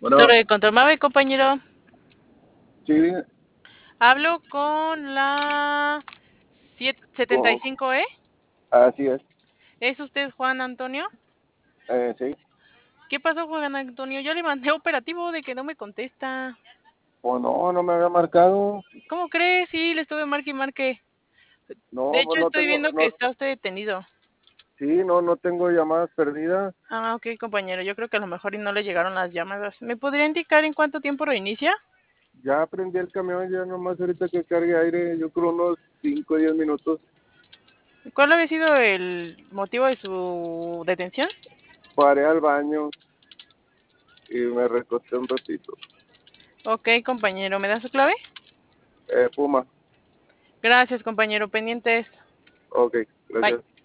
Torre Bueno, de Control Mave, compañero. sí, Hablo con la co- 75E. así es. ¿Es usted Juan Antonio? Sí, ¿Qué pasó, Juan Antonio? Yo le mandé operativo de que no me contesta. o no, no me había marcado. ¿Cómo crees? Sí, le estuve marque y marque. De No, hecho, pues no estoy tengo, viendo que no, está usted detenido. sí, no tengo llamadas perdidas. Ah, ok, compañero. Yo creo que a lo mejor y no le llegaron las llamadas. ¿Me podría indicar en cuánto tiempo reinicia? Ya prendí el camión, ya nomás ahorita que cargue aire, yo creo unos 5 o 10 minutos. ¿Cuál había sido el motivo de su detención? Paré al baño y me recosté un ratito. Ok, compañero. ¿Me da su clave? Puma, Gracias, compañero. Pendientes. ok, Bye. gracias.